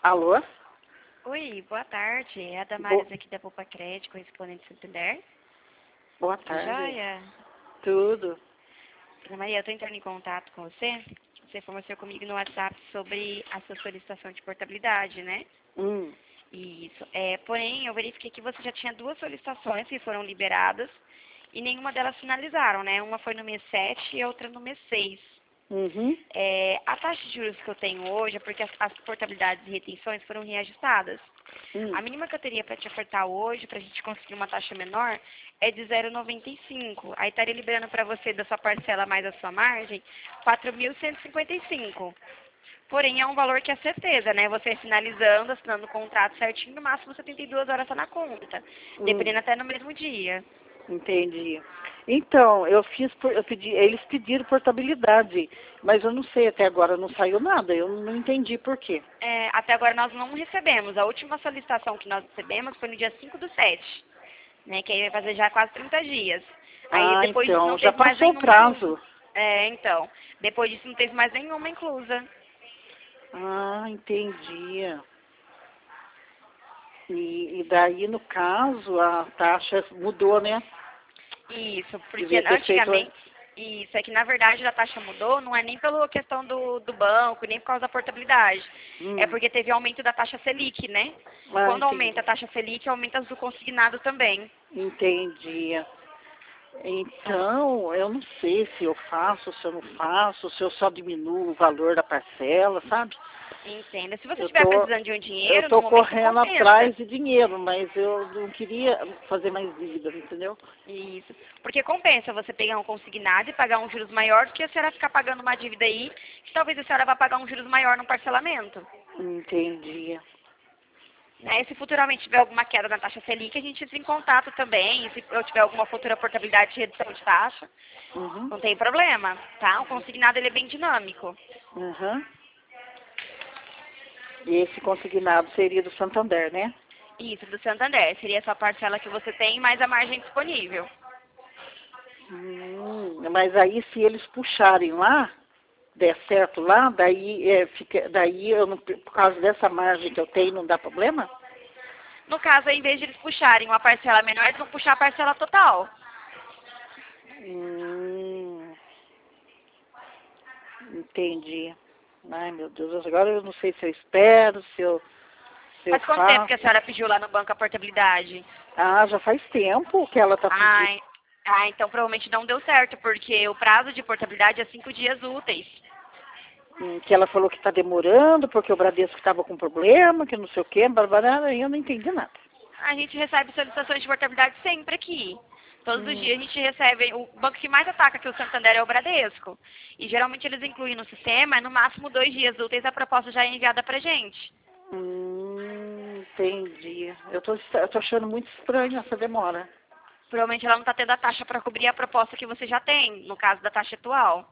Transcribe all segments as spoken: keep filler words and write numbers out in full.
Alô? Oi, boa tarde. É a Bo Damares aqui da Poupa Crédito, correspondente Santander. Boa Tudo tarde. jóia? Tudo. Ana Maria, eu estou entrando em contato com você. Você conversou comigo no WhatsApp sobre a sua solicitação de portabilidade, né? Hum. Isso. É, porém, eu verifiquei que você já tinha duas solicitações que foram liberadas e nenhuma delas finalizaram, né? Uma foi no mês sete e a outra no mês seis. Uhum. É, a taxa de juros que eu tenho hoje é porque as, as portabilidades e retenções foram reajustadas. Hum. A mínima que eu teria para te ofertar hoje, para a gente conseguir uma taxa menor, é de zero vírgula noventa e cinco. Aí estaria liberando para você da sua parcela mais a sua margem, quatro mil cento e cinquenta e cinco. Porém, é um valor que é certeza, né? Você finalizando, assinando o contrato certinho, no máximo setenta e duas horas está na conta, Hum. dependendo até no mesmo dia. Entendi. Então, eu fiz, por- eu pedi, eles pediram portabilidade, mas eu não sei, até agora não saiu nada, eu não entendi por quê. É, até agora nós não recebemos. A última solicitação que nós recebemos foi no dia cinco do sete, né? Que aí vai fazer já quase trinta dias. Aí Ah, depois disso não então, já teve mais passou o nenhuma inclusa. prazo. É, então. Depois disso não teve mais nenhuma inclusa. Ah, entendi. E, e daí, no caso, a taxa mudou, né? Isso, porque Devia ter feito... antigamente, isso é que na verdade a taxa mudou, não é nem pela questão do, do banco, nem por causa da portabilidade. Hum. É porque teve aumento da taxa Selic, né? E Ah, quando aumenta entendi. a taxa Selic, aumenta as do consignado também. Entendi. Então, eu não sei se eu faço, se eu não faço, se eu só diminuo o valor da parcela, sabe? Entenda. Se você Eu estiver tô, precisando de um eu dinheiro, no tô momento correndo compensa. atrás de dinheiro, mas eu não queria fazer mais dívida, entendeu? Isso. Porque compensa você pegar um consignado e pagar um juros maior do que a senhora ficar pagando uma dívida aí, que talvez a senhora vá pagar um juros maior no parcelamento. Entendi. Né? E se futuramente tiver alguma queda na taxa Selic, a gente entra em contato também. E se eu tiver alguma futura portabilidade de redução de taxa, Uhum. não tem problema, tá? O consignado ele é bem dinâmico. Uhum. E esse consignado seria do Santander, né? Isso, do Santander. Seria essa parcela que você tem, mais a margem disponível. Hum, mas aí se eles puxarem lá, der certo lá, daí, é, fica, daí eu não, por causa dessa margem que eu tenho, não dá problema? No caso, em vez de eles puxarem uma parcela menor, eles vão puxar a parcela total. Hum, entendi. Ai, meu Deus, agora eu não sei se eu espero, se eu, se eu Faz quanto tempo que a faço. senhora pediu lá no banco a portabilidade? Ah, já faz tempo que ela está pedindo. Ai, ah, então provavelmente não deu certo, porque o prazo de portabilidade é cinco dias úteis. Hum, que ela falou que está demorando, porque o Bradesco estava com problema, que não sei o quê, barbarada, e eu não entendi nada. A gente recebe solicitações de portabilidade sempre aqui. Todos os Hum, dias a gente recebe, o banco que mais ataca aqui o Santander é o Bradesco. E geralmente eles incluem no sistema, no máximo dois dias úteis, a proposta já é enviada pra gente. hum, entendi. Eu tô, eu tô achando muito estranho essa demora. Provavelmente ela não está tendo a taxa para cobrir a proposta que você já tem, no caso da taxa atual.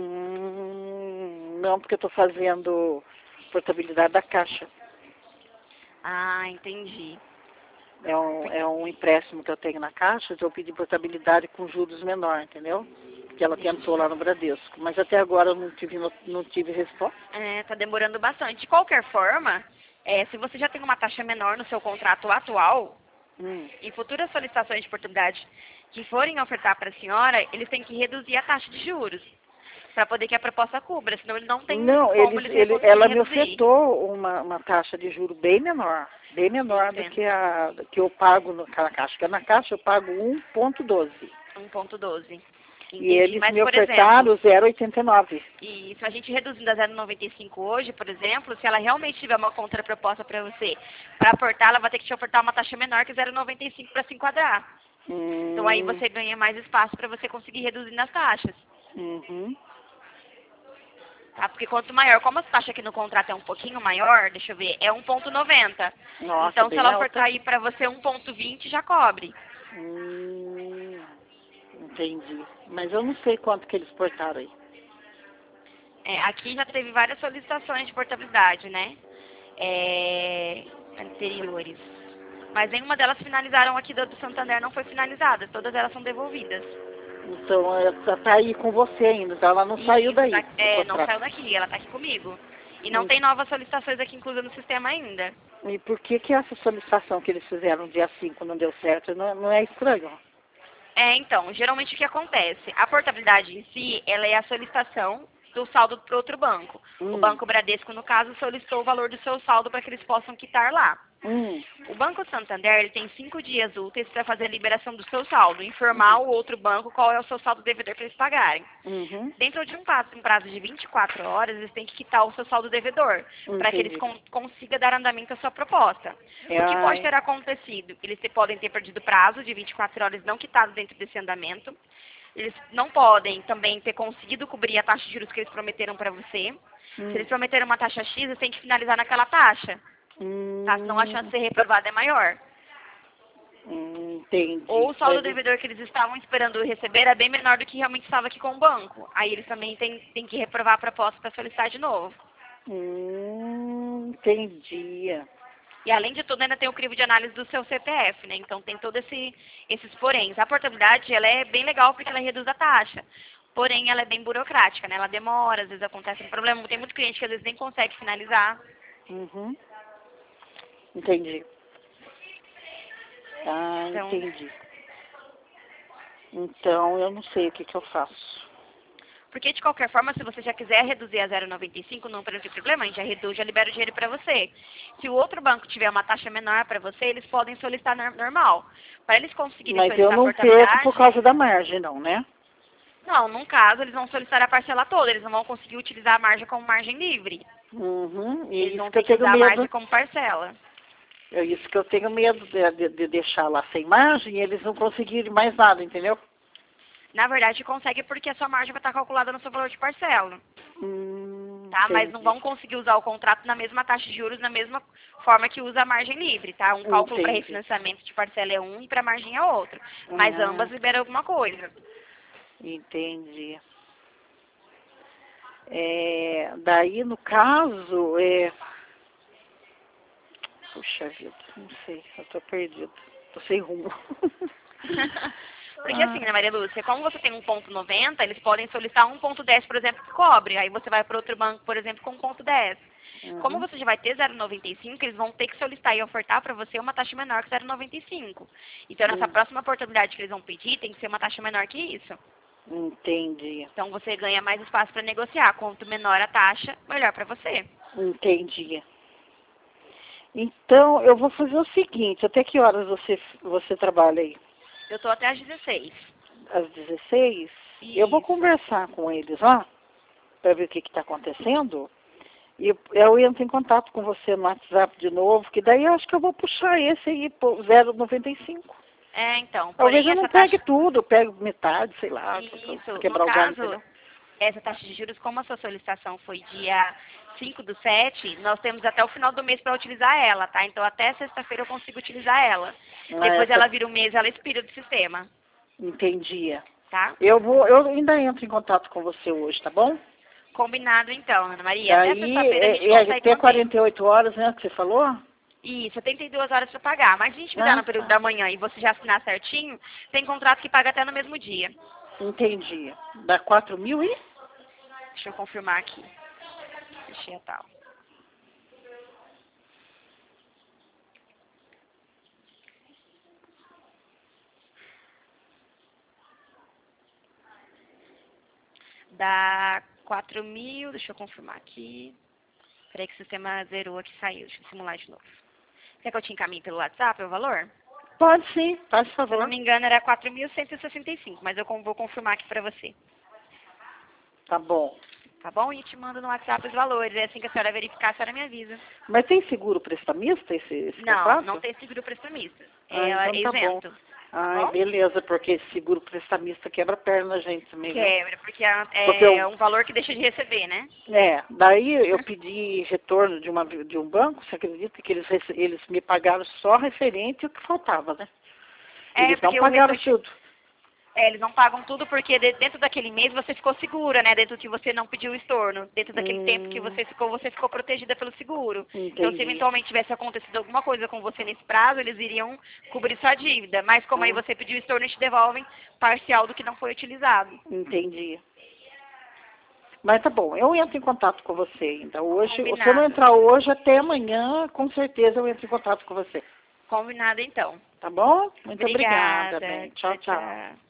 Hum, não, porque eu estou fazendo portabilidade da Caixa. Ah, entendi. É um, é um empréstimo que eu tenho na Caixa, então eu pedi portabilidade com juros menor, entendeu? Que ela tentou Entendi. lá no Bradesco. Mas até agora eu não tive, no- não tive resposta. É, tá demorando bastante. De qualquer forma, é, se você já tem uma taxa menor no seu contrato atual, Hum. em futuras solicitações de oportunidade que forem ofertar para a senhora, eles têm que reduzir a taxa de juros, para poder que a proposta cubra, senão eles não têm muito Não, como eles, eles ele, conseguirem ela me reduzir. ofertou uma, uma taxa de juro bem menor, bem menor do Entendo. que a que eu pago no- na Caixa. Porque na Caixa eu pago um vírgula doze. um ponto doze. E Entendi. eles Mas, me por exemplo, ofertaram zero vírgula oitenta e nove. e se a gente reduzindo a zero vírgula noventa e cinco hoje, por exemplo, se ela realmente tiver uma contraproposta para você, para aportar, ela vai ter que te ofertar uma taxa menor que zero vírgula noventa e cinco para se enquadrar. Então aí Hum, você ganha mais espaço para você conseguir reduzir nas taxas. uhum. Tá? Porque quanto maior, como a taxa aqui no contrato é um pouquinho maior, deixa eu ver, é um ponto noventa. Nossa, Então se bem ela ofertar alta. aí para você um ponto vinte, já cobre. Hum, entendi. Mas eu não sei quanto que eles portaram aí. É, aqui já teve várias solicitações de portabilidade, né? É, anteriores. Mas nenhuma delas finalizaram aqui do, do Santander, não foi finalizada. Todas elas são devolvidas. Então, ela tá aí com você ainda, então ela não saiu Isso, daí tá, do é, não contrato. saiu daqui, ela tá aqui comigo. E não Hum. tem novas solicitações aqui inclusas no sistema ainda. E por que que essa solicitação que eles fizeram no dia cinco não deu certo? Não, não é estranho? É, então, geralmente o que acontece? A portabilidade em si, ela é a solicitação do saldo para outro banco. Hum. O Banco Bradesco, no caso, solicitou o valor do seu saldo para que eles possam quitar lá. Hum. O Banco Santander ele tem cinco dias úteis para fazer a liberação do seu saldo, informar o outro banco qual é o seu saldo devedor para eles pagarem. Uhum. Dentro de um prazo, um prazo de vinte e quatro horas, eles têm que quitar o seu saldo devedor, para que eles Entendi. con consigam dar andamento à sua proposta. É, O que pode ai. ter acontecido? Eles te- podem ter perdido o prazo de vinte e quatro horas não quitado dentro desse andamento. Eles não podem também ter conseguido cobrir a taxa de juros que eles prometeram para você. Hum. Se eles prometeram uma taxa X, eles têm que finalizar naquela taxa, Hum. tá? Senão a chance de ser reprovada é maior. Hum, entendi. Ou o saldo Mas- devedor que eles estavam esperando receber é bem menor do que realmente estava aqui com o banco. Aí eles também têm, têm que reprovar a proposta para solicitar de novo. Hum, entendi. E além de tudo, ainda tem o crivo de análise do seu C P F, né? Então tem todos esse, esses poréns. A portabilidade, ela é bem legal porque ela reduz a taxa. Porém, ela é bem burocrática, né? Ela demora, às vezes acontece um problema. Tem muito cliente que às vezes nem consegue finalizar. Uhum. Entendi. Ah, Então, entendi. Então, eu não sei o que que eu faço. porque de qualquer forma, se você já quiser reduzir a zero vírgula noventa e cinco, não tem problema, a gente já reduz, já libera o dinheiro para você. Se o outro banco tiver uma taxa menor para você, eles podem solicitar nor- normal. Para eles conseguirem Mas eu solicitar não perco portabilidade, por causa da margem, não, né? não, num caso, eles vão solicitar a parcela toda, eles não vão conseguir utilizar a margem como margem livre. Uhum. E Eles isso vão que eu ter que tenho usar a margem medo. como parcela. É isso que eu tenho medo de, de- de deixar lá sem margem e eles não conseguirem mais nada, entendeu? Na verdade, consegue porque a sua margem vai estar calculada no seu valor de parcela, Hum, tá? Mas não entendi. vão conseguir usar o contrato na mesma taxa de juros, na mesma forma que usa a margem livre, tá? Um cálculo para Entendi. refinanciamento de parcela é um e para margem é outro. Mas Ah, ambas liberam alguma coisa. entendi. É, daí, no caso, é... Puxa vida, não sei, eu tô perdido. Tô sem rumo. Porque assim, né, Maria Lúcia, como você tem um ponto noventa, eles podem solicitar um ponto dez, por exemplo, que cobre. Aí você vai para outro banco, por exemplo, com um ponto dez. Uhum. Como você já vai ter zero vírgula noventa e cinco, eles vão ter que solicitar e ofertar para você uma taxa menor que zero vírgula noventa e cinco. Então, nessa Hum. próxima oportunidade que eles vão pedir, tem que ser uma taxa menor que isso. Entendi, Então, você ganha mais espaço para negociar. Quanto menor a taxa, melhor para você. entendi. Então, eu vou fazer o seguinte, até que horas você, você trabalha aí? Eu estou até às dezesseis. Às dezesseis? Eu vou conversar com eles lá, para ver o que está acontecendo. E eu, eu entro em contato com você no WhatsApp de novo, que daí eu acho que eu vou puxar esse aí, zero vírgula noventa e cinco. É, então. Talvez Porém, eu não essa pegue taxa... tudo, eu pego metade, sei lá, Isso. pra No quebrar o galho. caso, Entendeu? essa taxa de juros, como a sua solicitação foi dia cinco do sete, nós temos até o final do mês para utilizar ela, tá? Então, até sexta-feira eu consigo utilizar ela. Ah, Depois essa- ela vira um mês, ela expira do sistema, Entendi. tá? Eu vou, eu ainda entro em contato com você hoje, tá bom? Combinado, então, Ana Maria. Até Daí, sexta-feira a gente é, é consegue até manter. quarenta e oito horas, né, que você falou? Isso, setenta e duas horas para pagar. Mas se a gente fizer Ah, no período tá. da manhã e você já assinar certinho, tem contrato que paga até no mesmo dia. Entendi. Dá quatro mil e? Deixa eu confirmar aqui. Deixa eu tal. Dá quatro mil, deixa eu confirmar aqui. Peraí que o sistema zerou aqui, saiu. Deixa eu simular de novo. Quer que eu te encaminhe pelo WhatsApp o valor? Pode sim, faz Se eu favor. não me engano era quatro mil cento e sessenta e cinco, mas eu com- vou confirmar aqui pra você. Tá bom. Tá bom? E te mando no WhatsApp os valores. É assim que a senhora verificar, a senhora me avisa. Mas tem seguro prestamista esse, esse Não, contrato? não tem seguro prestamista. Ah, É, é então tá bom. isento. Ai, bom? beleza, porque esse seguro prestamista quebra a perna da gente também, viu? Quebra, porque é, Porque é eu- um valor que deixa de receber, né? É, daí eu pedi retorno de, uma, de um banco, você acredita que eles, rece- eles me pagaram só referente o que faltava, né? É, Eles não porque o pagaram restante- tudo. É, eles não pagam tudo porque de- dentro daquele mês você ficou segura, né? Dentro que você não pediu o estorno. Dentro daquele Hum. tempo que você ficou, você ficou protegida pelo seguro. Então, se Entendi. eventualmente tivesse acontecido alguma coisa com você nesse prazo, eles iriam cobrir sua dívida. Mas como aí Hum. você pediu o estorno, eles te devolvem parcial do que não foi utilizado. Entendi. Mas tá bom, eu entro em contato com você ainda hoje. Combinado. Se eu não entrar hoje, até amanhã, com certeza eu entro em contato com você. Combinado, então. Tá bom? Muito Obrigada. obrigada, bem. Tchau, tchau. tchau.